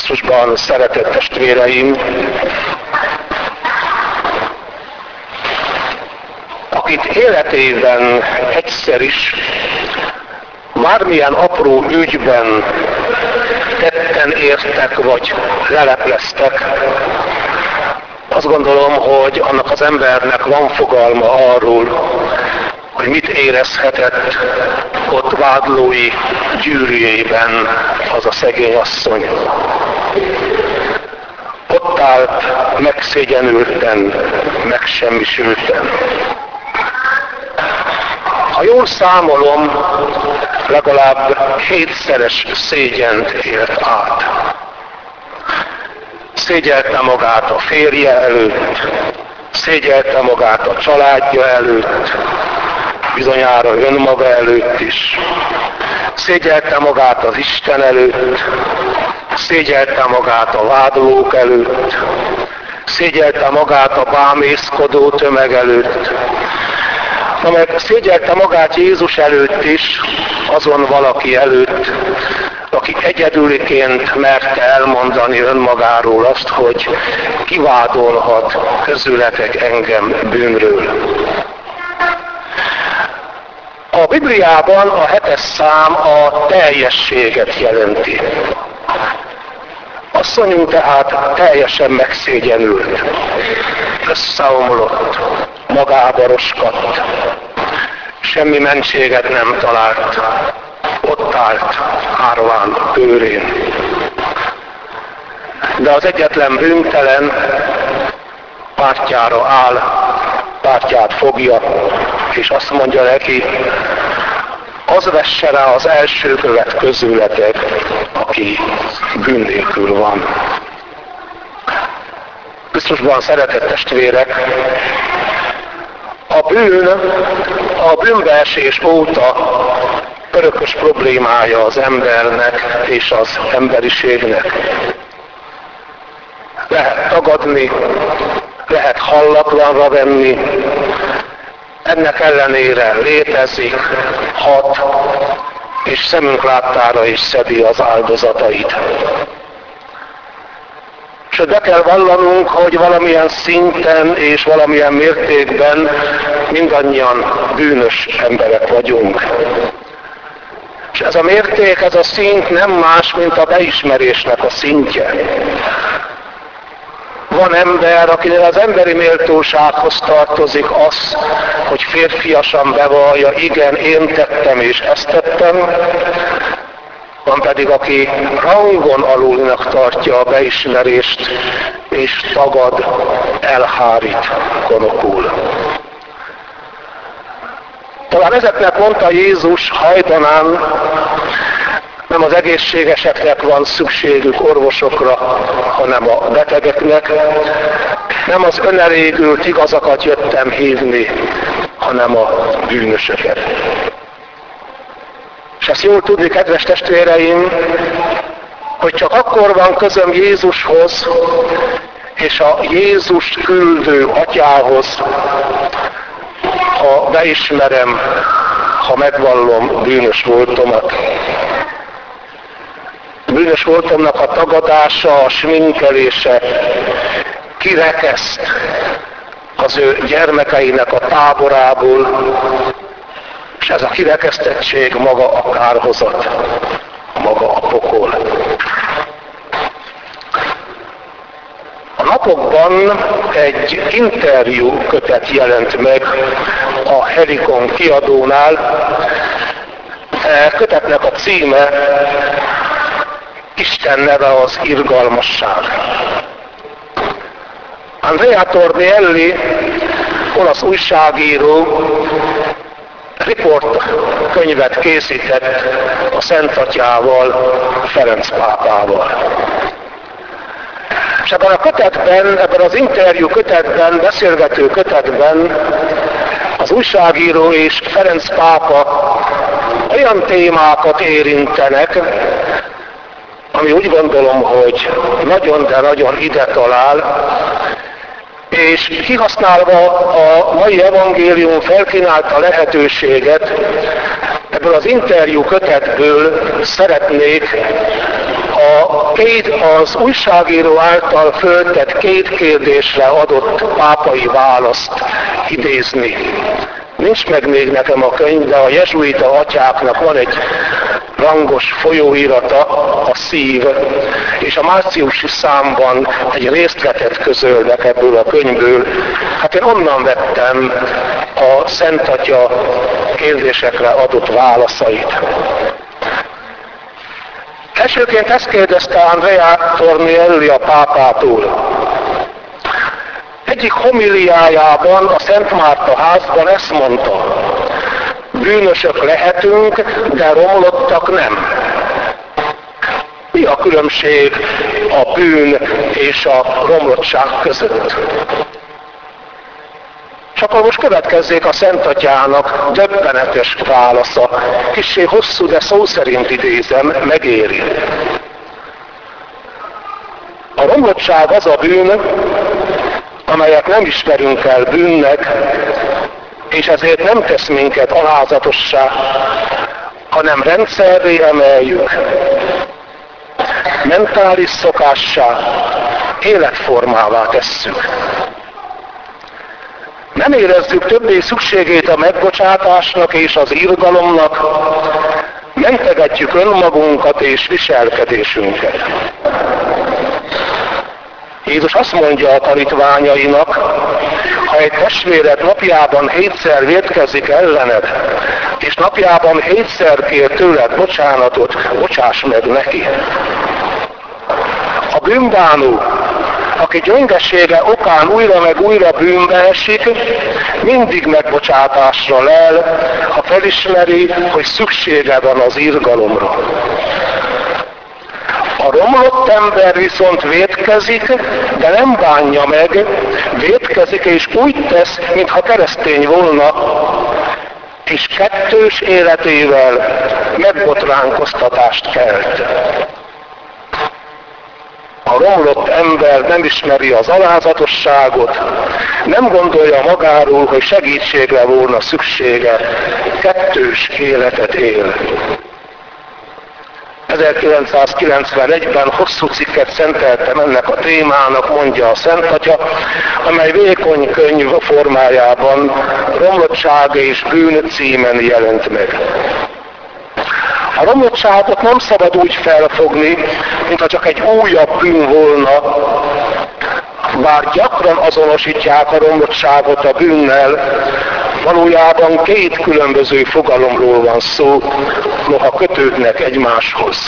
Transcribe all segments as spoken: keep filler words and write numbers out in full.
Krisztusban szeretett testvéreim, akit életében egyszer is bármilyen apró ügyben tetten értek vagy lelepleztek, azt gondolom, hogy annak az embernek van fogalma arról, hogy mit érezhetett ott vádlói gyűrűjében az a szegény asszony. Ott állt megszégyenülten, megsemmisülten. Ha jól számolom, legalább hétszeres szégyent élt át. Szégyelte magát a férje előtt, szégyelte magát a családja előtt, bizonyára önmaga előtt is. Szégyelte magát az Isten előtt, szégyelte magát a vádlók előtt, szégyelte magát a bámészkodó tömeg előtt, amely szégyelte magát Jézus előtt is, azon valaki előtt, aki egyedüliként merte elmondani önmagáról azt, hogy kivádolhat közületek engem bűnről. A Bibliában a hetes szám a teljességet jelenti. Asszonyunk tehát teljesen megszégyenült, összeomlott, magába roskadt, semmi mentséget nem talált, ott állt árván őrén. De az egyetlen bűntelen pártjára áll, pártját fogja, és azt mondja neki, az vesse rá az első követ közületek, aki bűn nélkül van. Krisztusban szeretett testvérek, a bűn, a bűnbeesés óta örökös problémája az embernek és az emberiségnek. Lehet tagadni, lehet hallatlanra venni, ennek ellenére létezik, hat, és szemünk láttára is szedi az áldozatait. Sőt, be kell vallanunk, hogy valamilyen szinten és valamilyen mértékben mindannyian bűnös emberek vagyunk. És ez a mérték, ez a szint nem más, mint a beismerésnek a szintje. Van ember, akinek az emberi méltósághoz tartozik az, hogy férfiasan bevallja, igen, én tettem és ezt tettem. Van pedig, aki rangon alulnak tartja a beismerést, és tagad, elhárít, konokul. Talán ezeknek mondta Jézus hajdanán, nem az egészségeseknek van szükségük orvosokra, hanem a betegeknek. Nem az önelégült igazakat jöttem hívni, hanem a bűnösöket. És ezt jól tudni, kedves testvéreim, hogy csak akkor van közöm Jézushoz és a Jézust küldő atyához, ha beismerem, ha megvallom bűnös voltomat. Bűnös voltomnak a tagadása, a sminkelése kirekeszt az ő gyermekeinek a táborából, és ez a kirekesztettség maga a kárhozat, maga a pokol. A napokban egy interjú kötet jelent meg a Helikon kiadónál. A kötetnek a címe Isten neve az irgalmasság. Andrea Tornielli, olasz újságíró, riport könyvet készített a Szent Atyával, Ferenc pápával. És ebben a kötetben, ebben az interjú kötetben, beszélgető kötetben az újságíró és Ferenc pápa olyan témákat érintenek, ami úgy gondolom, hogy nagyon, de nagyon ide talál, és kihasználva a mai evangélium felkínálta lehetőséget, Ebből az interjú kötetből szeretnék a két, az újságíró által föltett két kérdésre adott pápai választ idézni. Nincs meg még nekem a könyv, de a jezsuita atyáknak van egy rangos folyóirata, a Szív, és a márciusi számban egy részletet közölnek ebből a könyvből. Hát én onnan vettem a Szent Atya kérdésekre adott válaszait. Elsőként ezt kérdezte Andrea Tornielli a pápától. Egyik homiliájában a Szent Márta házban ezt mondta: bűnösök lehetünk, de romlottak nem. Mi a különbség a bűn és a romlottság között? És akkor most következzék a Szent Atyának döbbenetes válasza. Kissé hosszú, de szó szerint idézem, megéri. A romlottság az a bűn, amelyet nem ismerünk el bűnnek, és ezért nem tesz minket alázatossá, hanem rendszerré emeljük, mentális szokássá, életformává tesszük. Nem érezzük többé szükségét a megbocsátásnak és az irgalomnak, mentegetjük önmagunkat és viselkedésünket. Jézus azt mondja a tanítványainak, ha egy testvéred napjában hétszer vétkezik ellened, és napjában hétszer kér tőled bocsánatot, bocsáss meg neki. A bűnbánó, aki gyöngesége okán újra meg újra bűnbe esik, mindig megbocsátásra lel, ha felismeri, hogy szüksége van az irgalomra. A romlott ember viszont vétkezik, de nem bánja meg, vétkezik és úgy tesz, mintha keresztény volna, és kettős életével megbotránkoztatást kelt. A romlott ember nem ismeri az alázatosságot, nem gondolja magáról, hogy segítségre volna szüksége, kettős életet él. ezerkilencszázkilencvenegyben hosszú cikket szenteltem ennek a témának, mondja a Szent Atya, amely vékony könyv formájában Romlottság és bűn címen jelent meg. A romlottságot nem szabad úgy felfogni, mintha csak egy újabb bűn volna, bár gyakran azonosítják a romlottságot a bűnnel, valójában két különböző fogalomról van szó, noha kötődnek egymáshoz.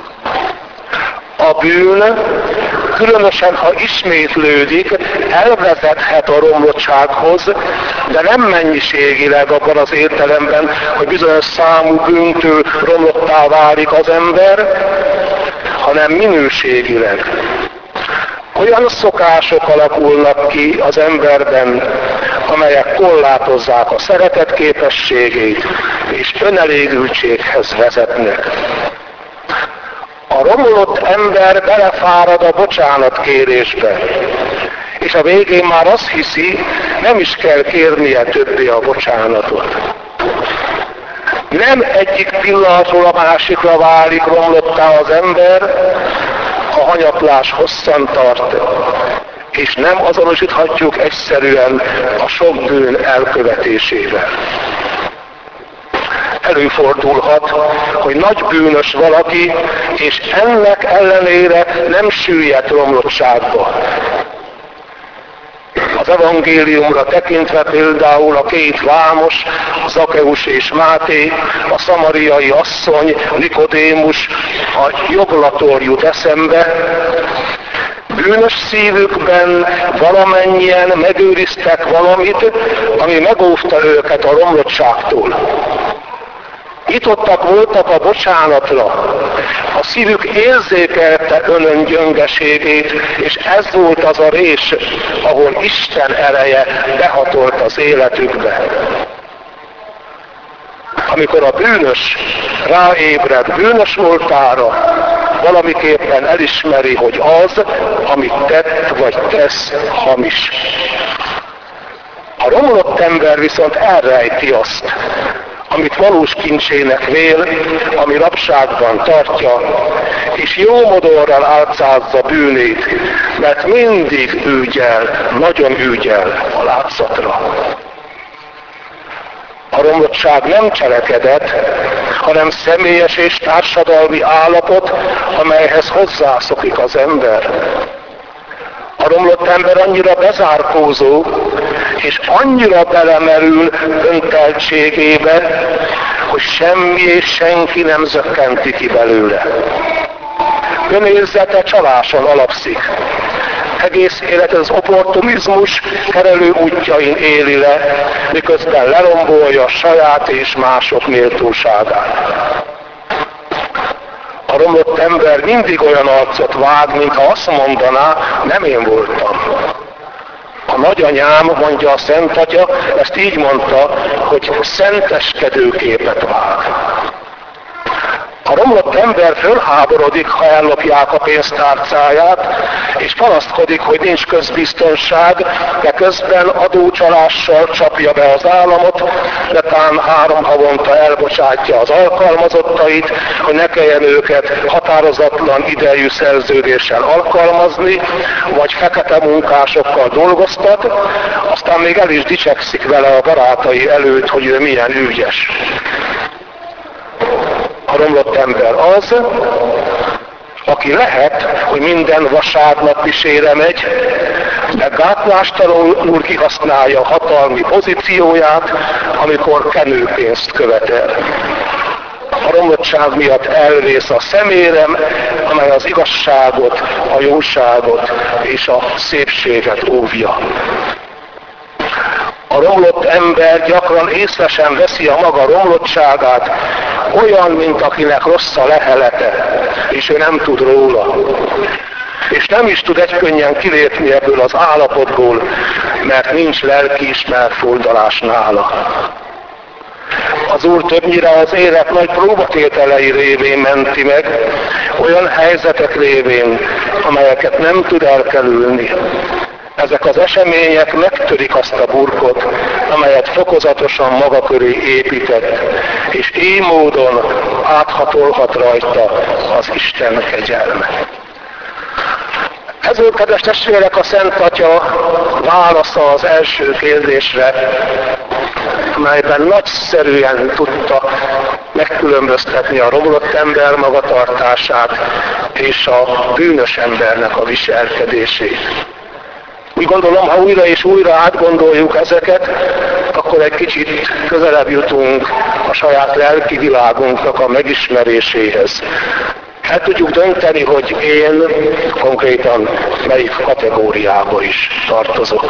A bűn, különösen ha ismétlődik, elvezethet a romlottsághoz, de nem mennyiségileg abban az értelemben, hogy bizonyos számú bűntől romlottá válik az ember, hanem minőségileg. Olyan szokások alakulnak ki az emberben, amelyek korlátozzák a szeretet képességét, és önelégültséghez vezetnek. A romlott ember belefárad a bocsánatkérésbe, és a végén már azt hiszi, nem is kell kérnie többé a bocsánatot. Nem egyik pillanatról a másikra válik romlottá az ember, a hanyatlás hosszan tart, és nem azonosíthatjuk egyszerűen a sok bűn elkövetésével. Előfordulhat, hogy nagy bűnös valaki, és ennek ellenére nem süllyed romlottságba. Az evangéliumra tekintve például a két vámos, Zakeus és Máté, a szamariai asszony, Nikodémus, a joglator jut eszembe. Bűnös szívükben valamennyien megőriztek valamit, ami megóvta őket a romlottságtól. Nyitottak voltak a bocsánatra, a szívük érzékelte önön gyöngeségét, és ez volt az a rés, ahol Isten ereje behatolt az életükbe. Amikor a bűnös ráébred bűnös voltára, valamiképpen elismeri, hogy az, amit tett vagy tesz, hamis. A romlott ember viszont elrejti azt. amit valós kincsének vél, ami rabságban tartja, és jó modorral álcázza bűnét, mert mindig ügyel, nagyon ügyel a látszatra. A romlottság nem cselekedet, hanem személyes és társadalmi állapot, amelyhez hozzászokik az ember. A romlott ember annyira bezárkózó, és annyira belemerül önteltségébe, hogy semmi és senki nem zökkenti ki belőle. Önérzete csaláson alapszik. Egész élet az opportunizmus kerelő útjain éli le, miközben lerombolja saját és mások méltóságát. A romlott ember mindig olyan arcot vág, mintha azt mondaná, nem én voltam. A nagyanyám, mondja a Szent Atya, ezt így mondta, hogy szenteskedő képet vág. A romlott ember fölháborodik, ha ellopják a pénztárcáját, és panaszkodik, hogy nincs közbiztonság, de közben adócsalással csapja be az államot, de tán három havonta elbocsátja az alkalmazottait, hogy ne kelljen őket határozatlan idejű szerződéssel alkalmazni, vagy fekete munkásokkal dolgoztat, aztán még el is dicsekszik vele a barátai előtt, hogy ő milyen ügyes. A romlott ember az, aki lehet, hogy minden vasárnap misére megy, de gátlástalanul kihasználja a hatalmi pozícióját, amikor kenőpénzt követel. A romlottság miatt elvész a szemérem, amely az igazságot, a jóságot és a szépséget óvja. A romlott ember gyakran észre sem veszi a maga romlottságát, olyan, mint akinek rossz a lehelete, és ő nem tud róla. És nem is tud egykönnyen kilépni ebből az állapotból, mert nincs lelkiismert fordulás nála. Az Úr többnyire az élet nagy próbatételei révén menti meg, olyan helyzetek révén, amelyeket nem tud elkerülni. Ezek az események megtörik azt a burkot, amelyet fokozatosan maga köré épített, és így módon áthatolhat rajta az Isten kegyelme. Ezzel, kedves testvérek, a Szent Atya válasza az első kérdésre, melyben nagyszerűen tudta megkülönböztetni a romlott ember magatartását és a bűnös embernek a viselkedését. Úgy gondolom, ha újra és újra átgondoljuk ezeket, akkor egy kicsit közelebb jutunk a saját lelki világunknak a megismeréséhez. El tudjuk dönteni, hogy én konkrétan melyik kategóriába is tartozok.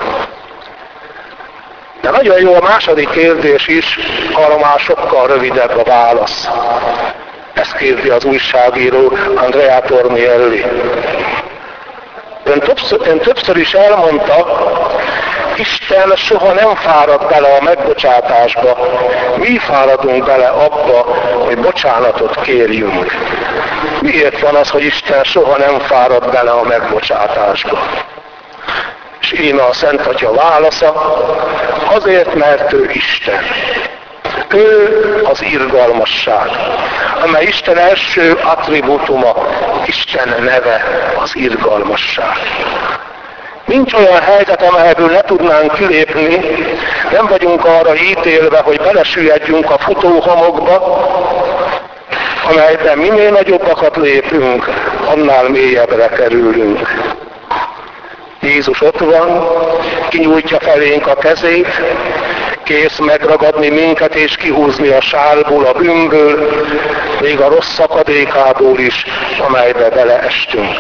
De nagyon jó a második kérdés is, arra már sokkal rövidebb a válasz. Ezt kérdi az újságíró Andrea Tornielli. Ön többször, ön többször is elmondta, Isten soha nem fárad bele a megbocsátásba. Mi fáradunk bele abba, hogy bocsánatot kérjünk. Miért van az, hogy Isten soha nem fárad bele a megbocsátásba? És íme a Szent Atya válasza, azért, mert ő Isten. Ő az irgalmasság, amely Isten első attribútuma, Isten neve az irgalmasság. Nincs olyan helyzet, amelyből ne tudnánk kilépni, nem vagyunk arra ítélve, hogy belesüllyedjünk a futóhamokba, amelyben minél nagyobbakat lépünk, annál mélyebbre kerülünk. Jézus ott van, kinyújtja felénk a kezét, kész megragadni minket és kihúzni a sálból, a bűnből, még a rossz szakadékából is, amelybe beleestünk.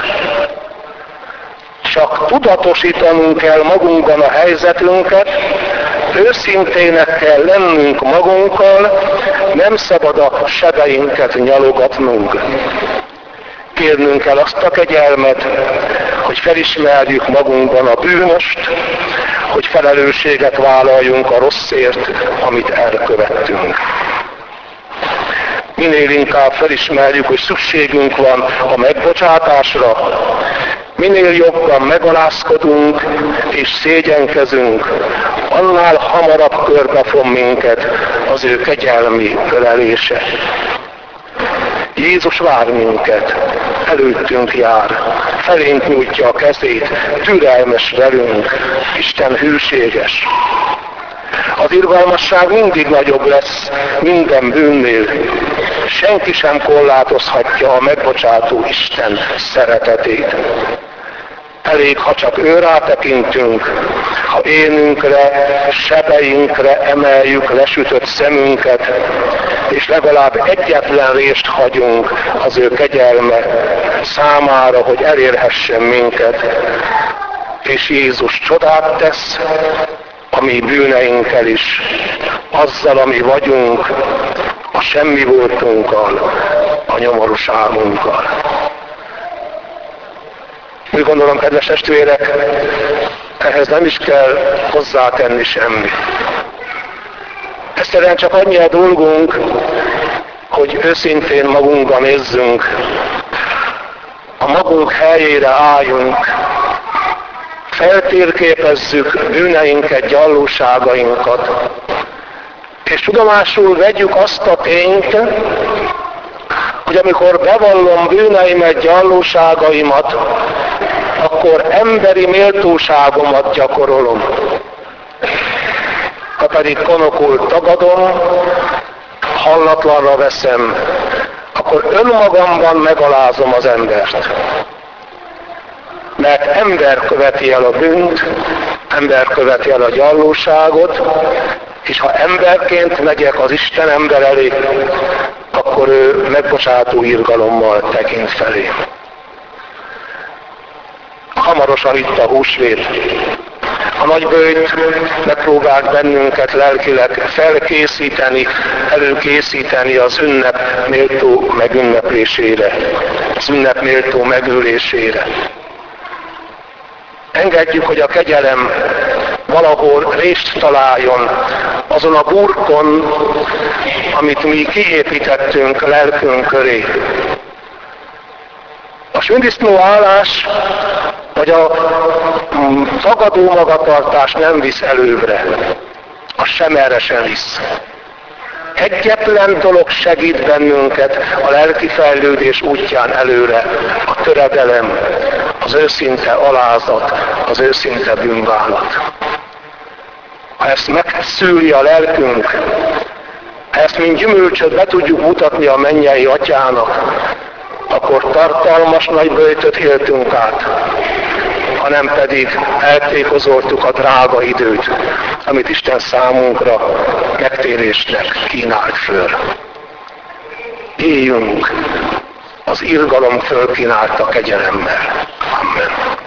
Csak tudatosítanunk kell magunkban a helyzetünket, őszintének kell lennünk magunkkal, nem szabad a sebeinket nyalogatnunk. Kérnünk kell azt a kegyelmet, hogy felismerjük magunkban a bűnöst, hogy felelősséget vállaljunk a rosszért, amit elkövettünk. Minél inkább felismerjük, hogy szükségünk van a megbocsátásra, Minél jobban megalázkodunk és szégyenkezünk, annál hamarabb körbefon minket az ő kegyelmi ölelése. Jézus vár minket, előttünk jár, felénk nyújtja a kezét, türelmes velünk, Isten hűséges. Az irgalmasság mindig nagyobb lesz minden bűnnél. Senki sem korlátozhatja a megbocsátó Isten szeretetét. Elég, ha csak ő rátekintünk, ha énünkre, sebeinkre emeljük lesütött szemünket, és legalább egyetlen rést hagyunk az ő kegyelme számára, hogy elérhessen minket. És Jézus csodát tesz a mi bűneinkkel is, azzal, ami vagyunk, a semmi voltunkkal, a nyomorúságunkkal. Úgy gondolom, kedves testvérek, ehhez nem is kell hozzátenni semmi. Egyszerűen csak annyi a dolgunk, hogy őszintén magunkba nézzünk, a magunk helyére álljunk, feltérképezzük bűneinket, gyarlóságainkat, és tudomásul vegyük azt a tényt, hogy amikor bevallom bűneimet, gyarlóságaimat, akkor emberi méltóságomat gyakorolom. Ha pedig konokul tagadom, hallatlanra veszem, akkor önmagamban megalázom az embert. Mert ember követi el a bűnt, ember követi el a gyarlóságot, és ha emberként megyek az Isten ember elé, akkor ő megbocsátó irgalommal tekint felé. Hamarosan itt a húsvét. A nagyböjt megpróbált bennünket lelkileg felkészíteni, előkészíteni az ünnep méltó megünneplésére, az ünnep méltó megülésére. Engedjük, hogy a kegyelem valahol részt találjon azon a burkon, amit mi kiépítettünk lelkünk köré. A sündisznó állás, vagy a tagadó magatartás nem visz előbbre. Az sem erre sem visz. Egyetlen dolog segít bennünket a lelki fejlődés útján előre, a töredelem, az őszinte alázat, az őszinte bűnbánat. Ha ezt megszűri a lelkünk, ha ezt mint gyümölcsöt be tudjuk mutatni a mennyei atyának, akkor tartalmas nagy böjtöt éltünk át, hanem pedig eltékozoltuk a drága időt, amit Isten számunkra megtérésnek kínált föl. Éljünk az irgalom fölkínálta kegyelemmel. Amen.